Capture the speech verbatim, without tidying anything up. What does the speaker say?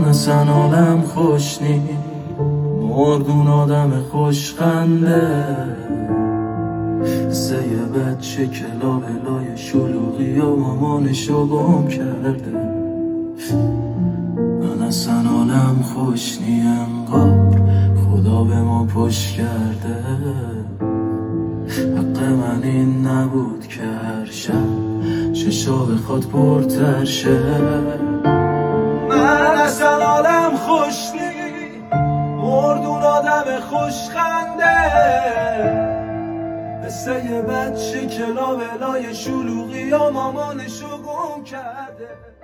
من اصلا حالم خوش نی، مردون آدم خوشخنده، مثل یه بچه که لابلای شلوغی و مامانشو گم کرده. من اصلا حالم خوش نی، انقدر خدا به ما پشت کرده. حق من این نبود که هر شب چشا بخواد پرتر شه. من اصلا حالم خوش نی، مردون آدم خوشخنده، مثل یه بچه که لابلای شلوغی و مامانشو گم کرده.